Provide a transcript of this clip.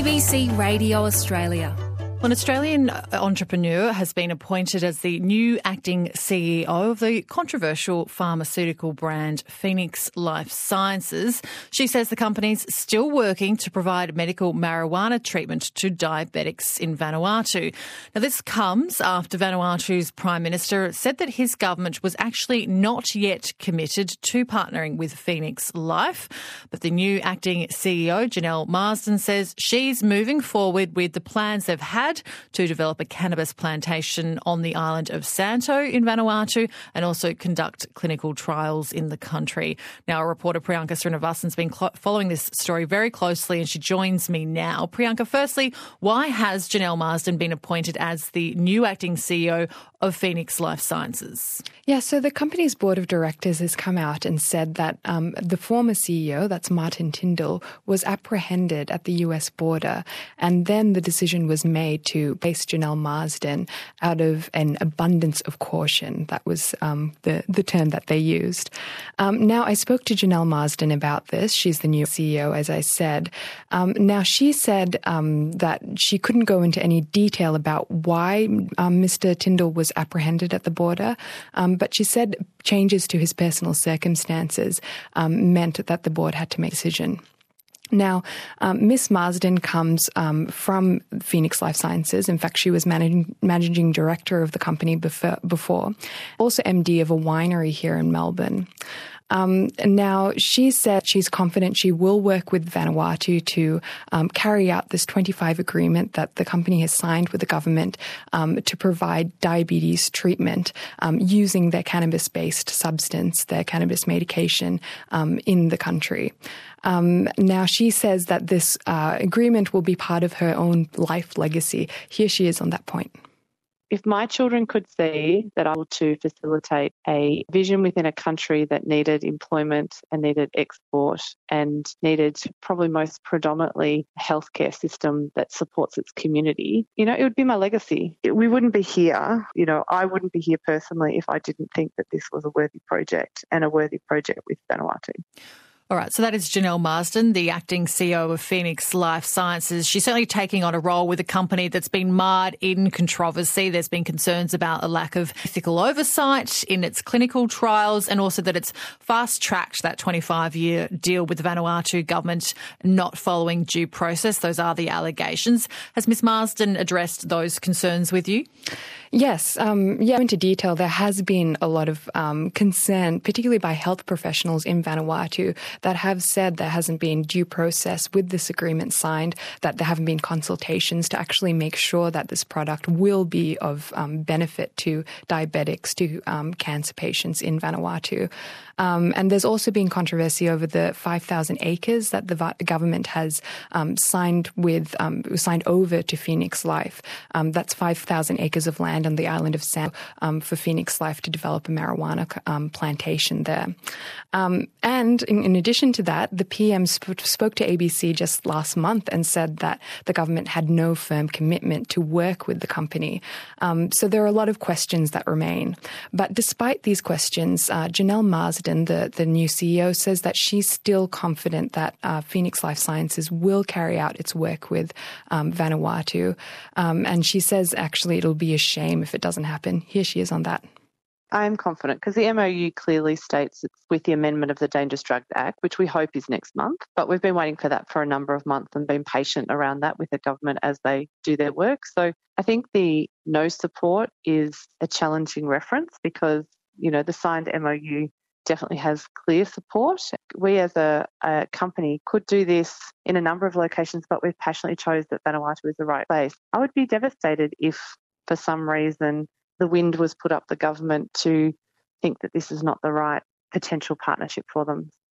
ABC Radio Australia. An Australian entrepreneur has been appointed as the new acting CEO of the controversial pharmaceutical brand Phoenix Life Sciences. She says the company's still working to provide medical marijuana treatment to diabetics in Vanuatu. Now, this comes after Vanuatu's Prime Minister said that his government was actually not yet committed to partnering with Phoenix Life. But the new acting CEO, Janelle Marsden, says she's moving forward with the plans they've had to develop a cannabis plantation on the island of Santo in Vanuatu and also conduct clinical trials in the country. Now, our reporter Priyanka Srinivasan has been following this story very closely and she joins me now. Priyanka, firstly, why has Janelle Marsden been appointed as the new acting CEO of Phoenix Life Sciences? Yeah, so the company's board of directors has come out and said that the former CEO, that's Martin Tyndall, was apprehended at the US border, and then the decision was made to place Janelle Marsden out of an abundance of caution. That was the term that they used. Now, I spoke to Janelle Marsden about this. She's the new CEO, as I said. Now, she said that she couldn't go into any detail about why Mr. Tyndall was apprehended at the border, but she said changes to his personal circumstances meant that the board had to make a decision. Now, Miss Marsden comes from Phoenix Life Sciences. In fact, she was managing director of the company before, also MD of a winery here in Melbourne. Now, she said she's confident she will work with Vanuatu to carry out this 25 agreement that the company has signed with the government to provide diabetes treatment using their cannabis-based substance, their cannabis medication in the country. Now, she says that this agreement will be part of her own life legacy. Here she is on that point. If my children could see that I was to facilitate a vision within a country that needed employment and needed export and needed probably most predominantly a healthcare system that supports its community, it would be my legacy. We wouldn't be here. I wouldn't be here personally if I didn't think that this was a worthy project and a worthy project with Vanuatu. All right, so that is Janelle Marsden, the acting CEO of Phoenix Life Sciences. She's certainly taking on a role with a company that's been marred in controversy. There's been concerns about a lack of ethical oversight in its clinical trials and also that it's fast-tracked that 25-year deal with the Vanuatu government not following due process. Those are the allegations. Has Ms Marsden addressed those concerns with you? Yes. Into detail, there has been a lot of concern, particularly by health professionals in Vanuatu, that have said there hasn't been due process with this agreement signed, that there haven't been consultations to actually make sure that this product will be of benefit to diabetics, to cancer patients in Vanuatu. And there's also been controversy over the 5,000 acres that the government has signed over to Phoenix Life. That's 5,000 acres of land on the island of Santo for Phoenix Life to develop a marijuana plantation there. And in addition to that, the PM spoke to ABC just last month and said that the government had no firm commitment to work with the company. So there are a lot of questions that remain. But despite these questions, Janelle Marsden, the new CEO, says that she's still confident that Phoenix Life Sciences will carry out its work with Vanuatu. And she says, actually, it'll be a shame if it doesn't happen. Here she is on that. I am confident because the MOU clearly states it's with the amendment of the Dangerous Drugs Act, which we hope is next month. But we've been waiting for that for a number of months and been patient around that with the government as they do their work. So I think the no support is a challenging reference because, the signed MOU definitely has clear support. We as a company could do this in a number of locations, but we've passionately chose that Vanuatu is the right place. I would be devastated if for some reason the wind was put up the government to think that this is not the right potential partnership for them.